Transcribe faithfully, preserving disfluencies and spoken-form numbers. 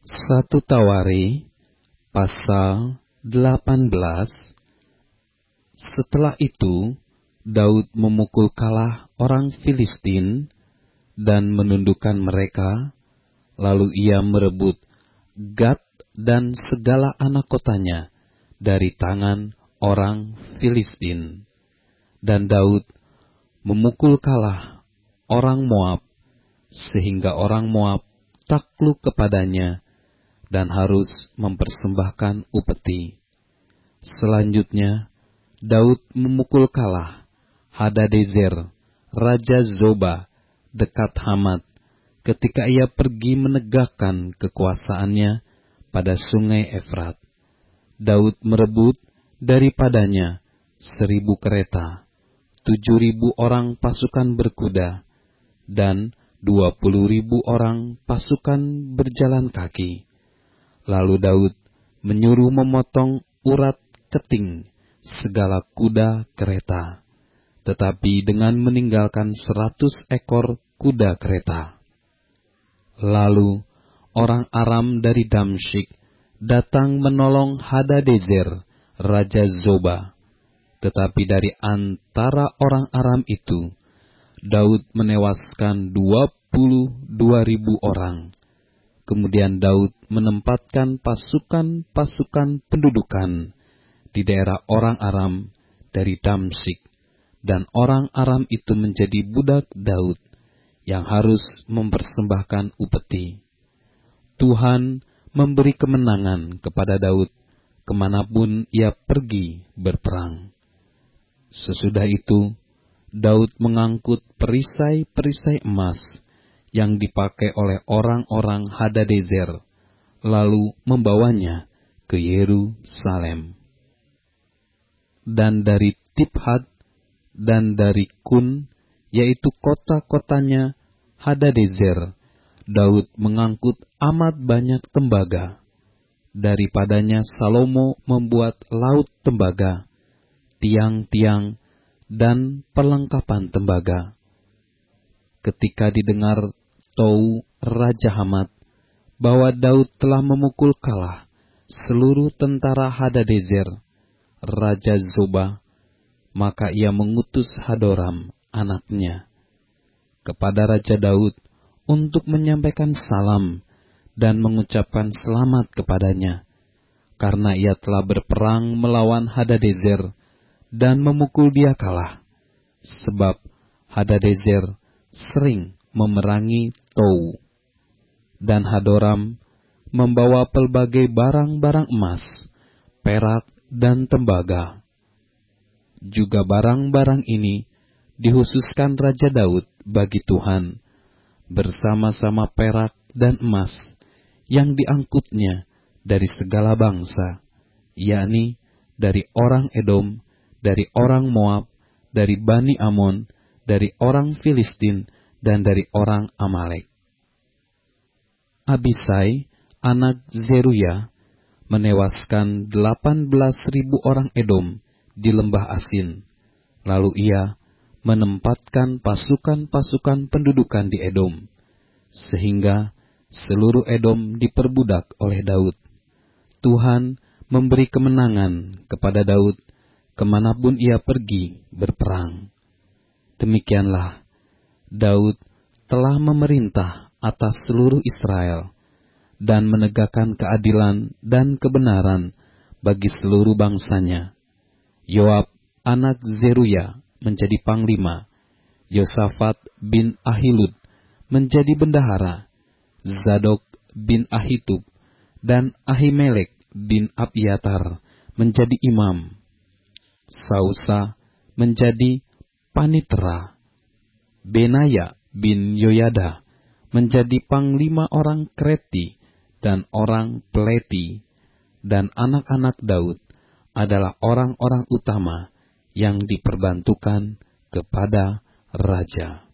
satu Tawari, pasal delapan belas. Setelah itu, Daud memukul kalah orang Filistin dan menundukkan mereka, lalu ia merebut Gat dan segala anak kotanya dari tangan orang Filistin. Dan Daud memukul kalah orang Moab, sehingga orang Moab takluk kepadanya dan harus mempersembahkan upeti. Selanjutnya, Daud memukul kalah Hadadezer, Raja Zoba, dekat Hamat, ketika ia pergi menegakkan kekuasaannya pada sungai Efrat. Daud merebut daripadanya seribu kereta, tujuh ribu orang pasukan berkuda, dan dua puluh ribu orang pasukan berjalan kaki. Lalu Daud menyuruh memotong urat keting segala kuda kereta, tetapi dengan meninggalkan seratus ekor kuda kereta. Lalu orang Aram dari Damsyik datang menolong Hadadezer, Raja Zoba. Tetapi dari antara orang Aram itu, Daud menewaskan dua puluh dua ribu orang. Kemudian Daud menempatkan pasukan-pasukan pendudukan di daerah orang Aram dari Damsyik, dan orang Aram itu menjadi budak Daud yang harus mempersembahkan upeti. Tuhan memberi kemenangan kepada Daud kemanapun ia pergi berperang. Sesudah itu, Daud mengangkut perisai-perisai emas yang dipakai oleh orang-orang Hadadezer, lalu membawanya ke Yerusalem. Dan dari Tibhat dan dari Kun, yaitu kota-kotanya Hadadezer, Daud mengangkut amat banyak tembaga. Daripadanya Salomo membuat laut tembaga, tiang-tiang, dan perlengkapan tembaga. Ketika didengar Tou, Raja Hamat, bahwa Daud telah memukul kalah seluruh tentara Hadadezer, Raja Zoba, maka ia mengutus Hadoram, anaknya, kepada Raja Daud untuk menyampaikan salam dan mengucapkan selamat kepadanya, karena ia telah berperang melawan Hadadezer dan memukul dia kalah, sebab Hadadezer sering memerangi Tou. Dan Hadoram membawa pelbagai barang-barang emas, perak, dan tembaga. Juga barang-barang ini dihususkan Raja Daud bagi Tuhan, bersama-sama perak dan emas yang diangkutnya dari segala bangsa, yakni dari orang Edom, dari orang Moab, dari Bani Amon, dari orang Filistin, dan dari orang Amalek. Abisai, anak Zeruya, menewaskan delapan belas ribu orang Edom di lembah Asin. Lalu ia menempatkan pasukan-pasukan pendudukan di Edom, sehingga seluruh Edom diperbudak oleh Daud. Tuhan memberi kemenangan kepada Daud kemanapun ia pergi berperang. Demikianlah, Daud telah memerintah atas seluruh Israel dan menegakkan keadilan dan kebenaran bagi seluruh bangsanya. Yoab, anak Zeruya, menjadi panglima, Yosafat bin Ahilud menjadi bendahara, Zadok bin Ahitub dan Ahimelek bin Abiatar menjadi imam, Sausa menjadi panitera, Benaya bin Yoyada menjadi panglima orang Kreti dan orang Peleti, dan anak-anak Daud adalah orang-orang utama yang diperbantukan kepada raja.